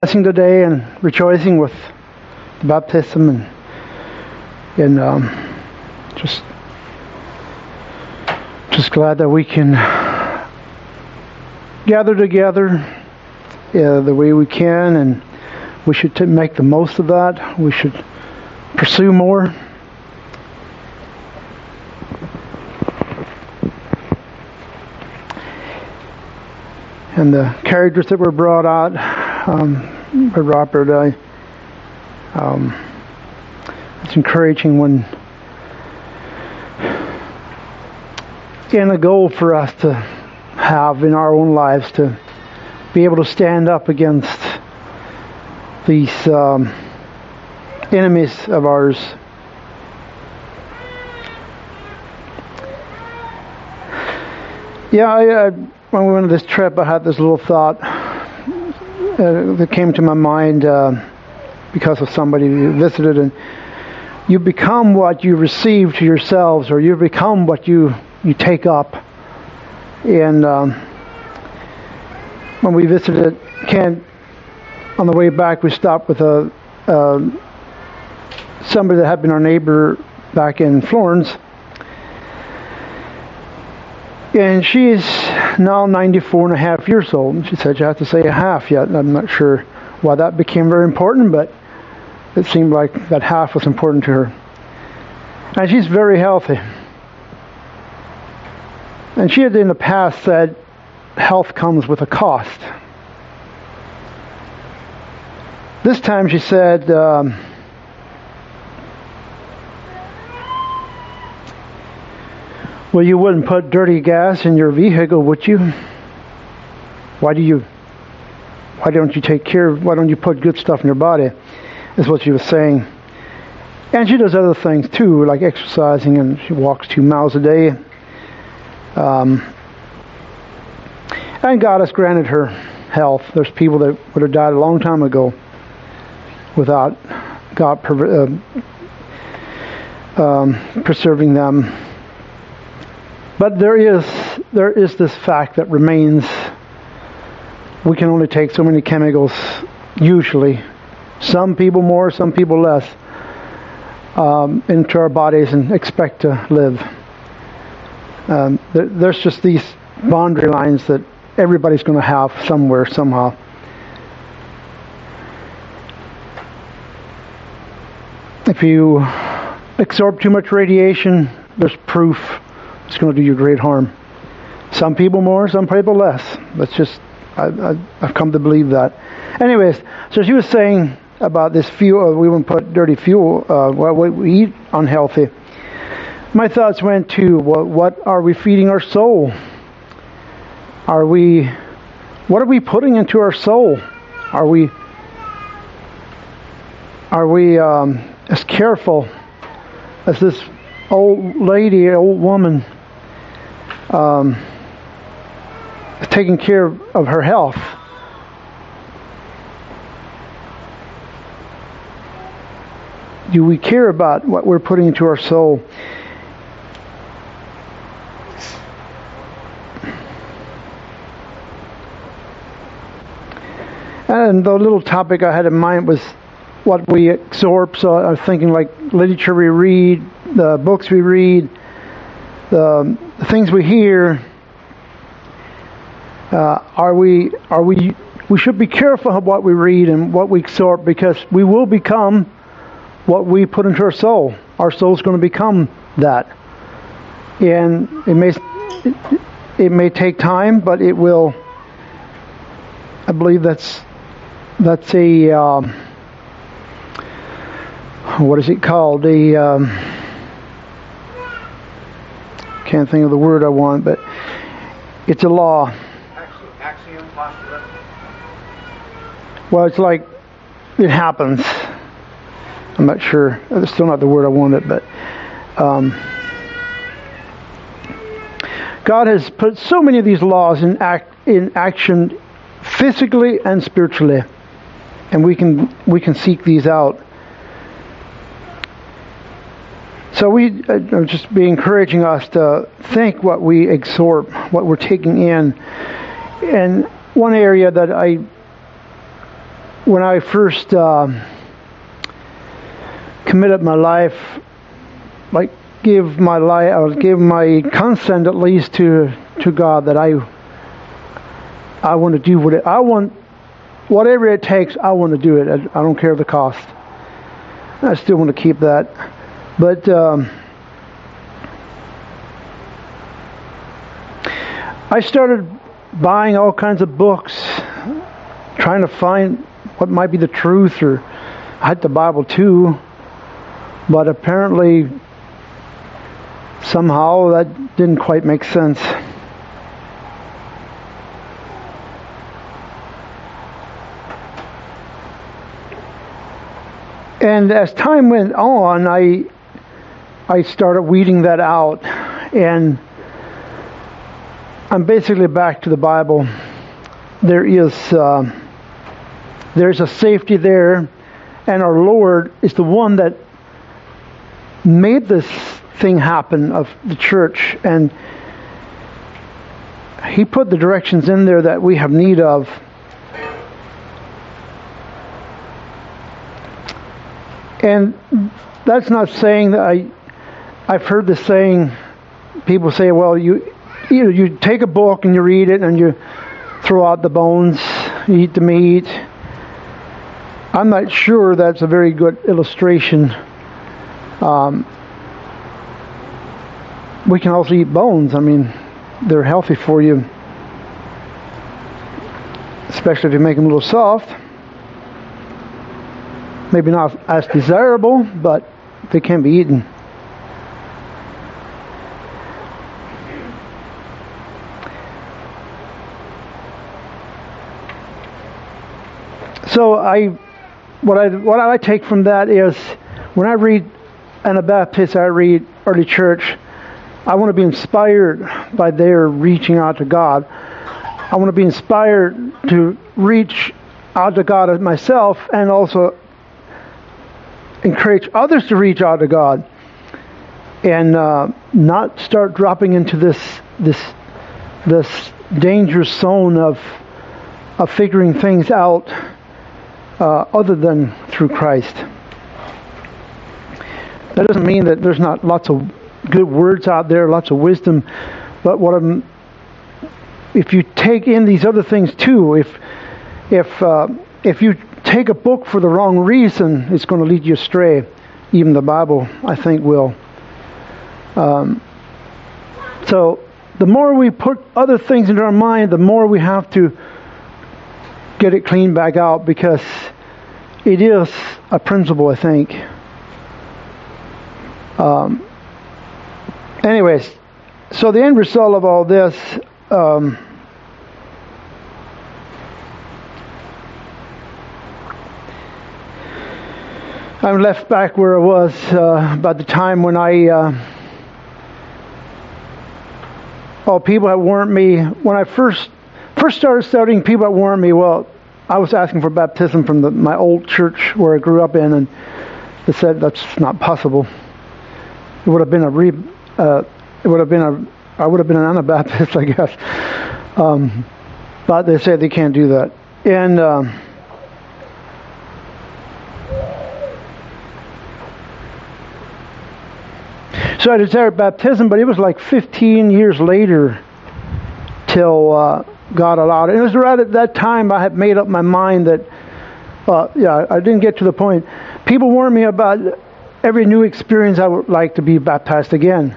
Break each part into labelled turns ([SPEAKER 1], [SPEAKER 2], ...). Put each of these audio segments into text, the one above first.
[SPEAKER 1] Blessing today and rejoicing with the baptism and just glad that we can gather together the way we can, and we should make the most of that. We should pursue more. And the characters that were brought out by Robert, it's encouraging when, and a goal for us to have in our own lives to be able to stand up against these enemies of ours. Yeah, when we went on this trip, I had this little thought that came to my mind because of somebody who visited, and you become what you receive to yourselves, or you become what you take up. And when we visited Kent, on the way back, we stopped with somebody that had been our neighbor back in Florence. And she's now 94 and a half years old. And she said, you have to say a half yet. And I'm not sure why that became very important, but it seemed like that half was important to her. And she's very healthy. And she had in the past said, health comes with a cost. This time she said, well, you wouldn't put dirty gas in your vehicle, would you? Why don't you put good stuff in your body? Is what she was saying. And she does other things too, like exercising, and she walks 2 miles a day. And God has granted her health. There's people that would have died a long time ago without God preserving them. But there is this fact that remains. We can only take so many chemicals, usually. Some people more, some people less, into our bodies and expect to live. There's just these boundary lines that everybody's going to have somewhere, somehow. If you absorb too much radiation, there's proof it's going to do you great harm. Some people more, some people less. That's just, I've come to believe that. Anyways, so she was saying about this fuel, we wouldn't put dirty fuel, what we eat unhealthy. My thoughts went to, what are we feeding our soul? What are we putting into our soul? Are we as careful as this old woman, taking care of her health? Do we care about what we're putting into our soul? And the little topic I had in mind was what we absorb. So I was thinking like literature we read, the books we read, the things we hear. We should be careful of what we read and what we absorb, because we will become what we put into our soul. Our soul's going to become that. And it may take time, but it will. I believe that's a what is it called? Can't think of the word I want, but it's a law.
[SPEAKER 2] Axiom, postulate.
[SPEAKER 1] Well, it's like it happens. I'm not sure. It's still not the word I wanted, but God has put so many of these laws in action, physically and spiritually, and we can seek these out. So we just be encouraging us to think what we absorb, what we're taking in. And one area that when I first committed my life, like give my life, or give my consent at least to God, that I want to do what I want, whatever it takes. I want to do it. I don't care the cost. I still want to keep that, but I started buying all kinds of books, trying to find what might be the truth, or I had the Bible too, but apparently somehow that didn't quite make sense. And as time went on, I started weeding that out, and I'm basically back to the Bible. There's a safety there, and our Lord is the one that made this thing happen of the church, and He put the directions in there that we have need of. And that's not saying that I've heard the saying, people say, well, you take a book and you read it and you throw out the bones, you eat the meat. I'm not sure that's a very good illustration. We can also eat bones. I mean, they're healthy for you, especially if you make them a little soft. Maybe not as desirable, but they can be eaten. So what I take from that is, when I read Anabaptists, I read early church, I want to be inspired by their reaching out to God. I want to be inspired to reach out to God myself, and also encourage others to reach out to God, and not start dropping into this dangerous zone of figuring things out other than through Christ. That doesn't mean that there's not lots of good words out there, lots of wisdom, but if you take in these other things too, if you take a book for the wrong reason, it's going to lead you astray. Even the Bible, I think, will. So the more we put other things into our mind, the more we have to get it cleaned back out, because it is a principle, I think. Anyways, so the end result of all this, I'm left back where I was by the time when people had warned me. When I first started studying, people had warned me, well, I was asking for baptism from my old church where I grew up in, and they said that's not possible. It would have been I would have been an Anabaptist, I guess. But they said they can't do that. And so I desired baptism, but it was like 15 years later till God allowed it. And it was right at that time I had made up my mind that, I didn't get to the point. People warned me about every new experience I would like to be baptized again.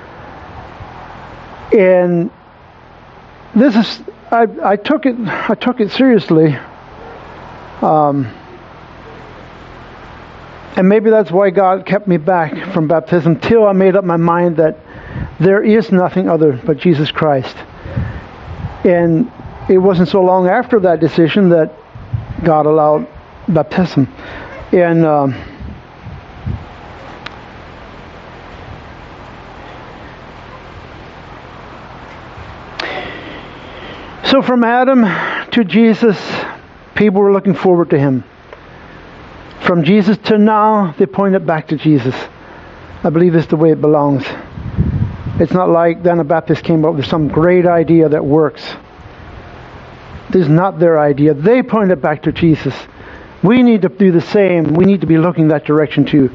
[SPEAKER 1] And this is, I took it seriously. And maybe that's why God kept me back from baptism till I made up my mind that there is nothing other but Jesus Christ. And it wasn't so long after that decision that God allowed baptism. And so from Adam to Jesus, people were looking forward to Him. From Jesus to now, they pointed back to Jesus. I believe it's the way it belongs. It's not like the Anabaptists came up with some great idea that works. This is not their idea. They pointed back to Jesus. We need to do the same. We need to be looking that direction too.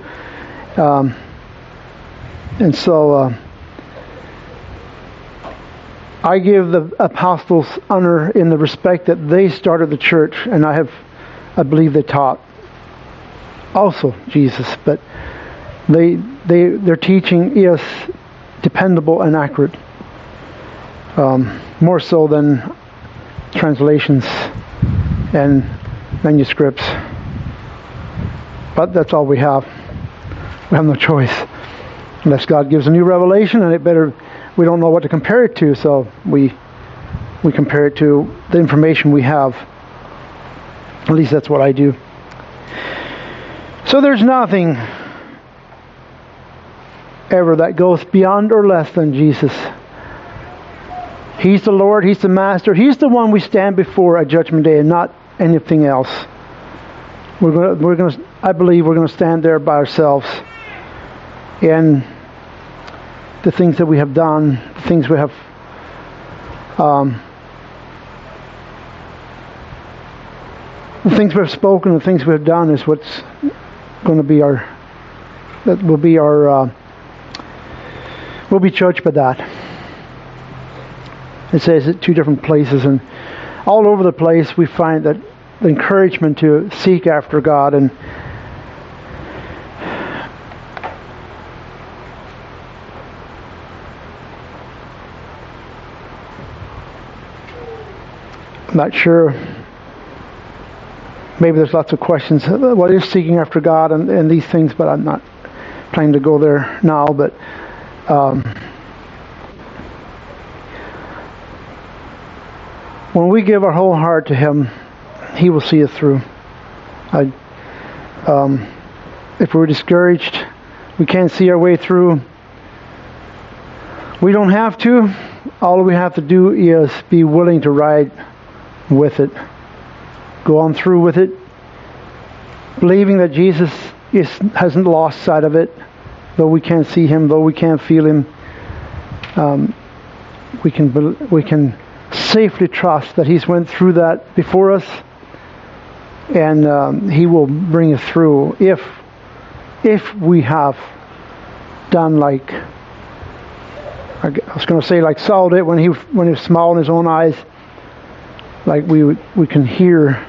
[SPEAKER 1] And so I give the apostles honor in the respect that they started the church, and I believe they taught also Jesus, but their teaching is dependable and accurate, more so than translations and manuscripts. But that's all we have. We have no choice unless God gives a new revelation, and we don't know what to compare it to, so we compare it to the information we have. At least that's what I do. So there's nothing ever that goes beyond or less than Jesus. He's the Lord, He's the Master, He's the one we stand before at Judgment Day, and not anything else. I believe we're going to stand there by ourselves, and the things that we have done, the things we have the things we have spoken, the things we have done is what's going to be we'll be judged by that. It says at two different places, and all over the place we find that the encouragement to seek after God. And I'm not sure. Maybe there's lots of questions. What is seeking after God and these things, but I'm not planning to go there now. But when we give our whole heart to Him, He will see us through. If we're discouraged, we can't see our way through, we don't have to. All we have to do is be willing to ride with it. Go on through with it, believing that Jesus hasn't lost sight of it, though we can't see Him, though we can't feel Him. We can safely trust that He's went through that before us, and He will bring us through if we have done like I was going to say like Saul did when he was small in his own eyes. Like we can hear.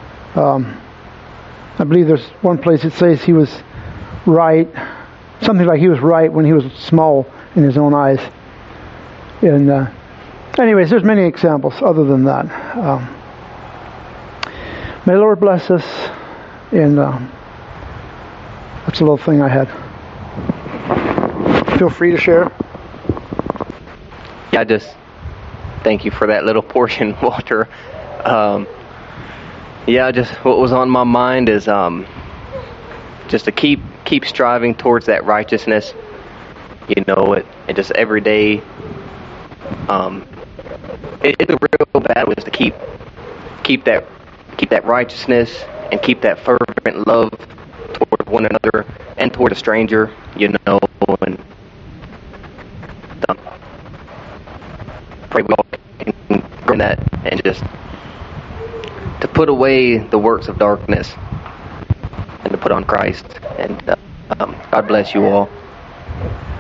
[SPEAKER 1] I believe there's one place it says he was right, something like he was right when he was small in his own eyes. And anyways, there's many examples other than that. May the Lord bless us, and that's a little thing I had. Feel free to share.
[SPEAKER 3] I just thank you for that little portion, Walter. Just what was on my mind is just to keep striving towards that righteousness. It just every day. It's a real battle is to keep that righteousness and keep that fervent love toward one another and toward a stranger. And pray we all can grow in that and just to put away the works of darkness and to put on Christ. And God bless you all.